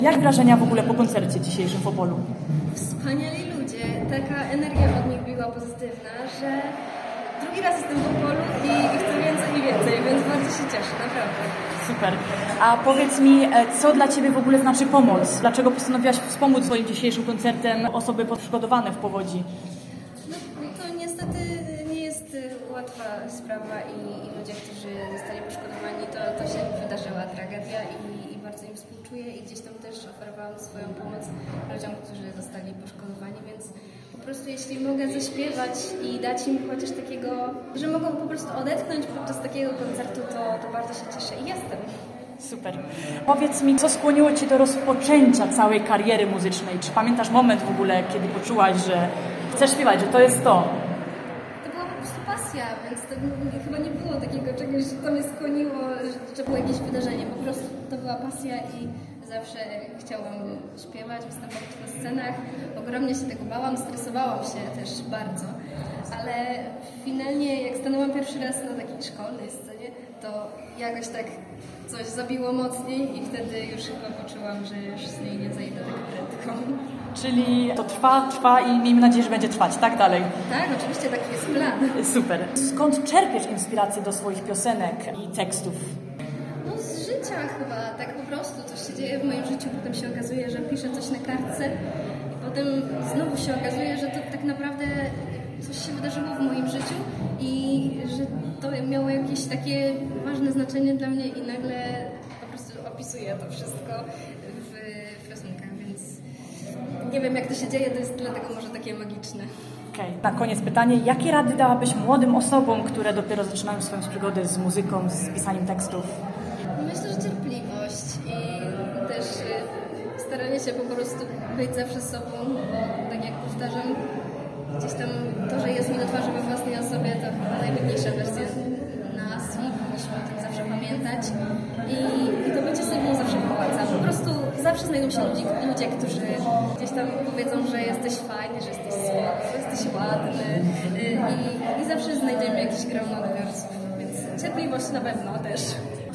Jak wrażenia w ogóle po koncercie dzisiejszym w Opolu? Wspaniali ludzie, taka energia od nich była pozytywna, że drugi raz jestem w Opolu i chcę więcej i więcej, więc bardzo się cieszę, naprawdę. Super. A powiedz mi, co dla Ciebie w ogóle znaczy pomoc? Dlaczego postanowiłaś wspomóc swoim dzisiejszym koncertem osoby poszkodowane w powodzi? No, to niestety nie jest łatwa sprawa i ludzie, którzy zostali poszkodowani, to się wydarzyła tragedia i bardzo im współczuję i gdzieś tam też oferowałam swoją pomoc ludziom, którzy zostali poszkodowani, więc po prostu jeśli mogę zaśpiewać i dać im chociaż takiego, że mogą po prostu odetchnąć podczas takiego koncertu, to bardzo się cieszę i jestem. Super. Powiedz mi, co skłoniło Cię do rozpoczęcia całej kariery muzycznej? Czy pamiętasz moment w ogóle, kiedy poczułaś, że chcesz śpiewać, że to jest to? To była po prostu pasja, więc to chyba nie było takiego czegoś, co mnie skłoniło, że było jakieś wydarzenie. Po prostu to była pasja i zawsze chciałam śpiewać, występować na scenach. Ogromnie się tego bałam, stresowałam się też bardzo. Ale finalnie, jak stanęłam pierwszy raz na takiej szkolnej scenie, to jakoś tak coś zabiło mocniej i wtedy już chyba poczułam, że już z niej nie zejdę tak prędko. Czyli to trwa i miejmy nadzieję, że będzie trwać, tak dalej? Tak, oczywiście taki jest plan. Super. Skąd czerpiesz inspirację do swoich piosenek i tekstów? No z życia chyba, tak po prostu coś się dzieje w moim życiu, potem się okazuje, że piszę coś na kartce i potem znowu się okazuje, że to tak naprawdę coś się wydarzyło w moim życiu i że to miało jakieś takie ważne znaczenie dla mnie i nagle po prostu opisuję to wszystko w piosenkach, więc nie wiem jak to się dzieje, to jest dlatego może takie magiczne. Okej. Na koniec pytanie, jakie rady dałabyś młodym osobom, które dopiero zaczynają swoją przygodę z muzyką, z pisaniem tekstów? Myślę, że cierpliwość i też staranie się po prostu być zawsze sobą, bo tak jak powtarzam, gdzieś tam to, że jest mi na twarzy we własnej osobie, to chyba najpiękniejsza wersja nas i powinniśmy o tym zawsze pamiętać i to bycie sobą zawsze opłaca. Po prostu zawsze znajdą się ludzie, którzy gdzieś tam powiedzą, że jesteś fajny, że jesteś spoko, że jesteś ładny i zawsze znajdziemy jakieś grono odbiorców, więc cierpliwość na pewno też.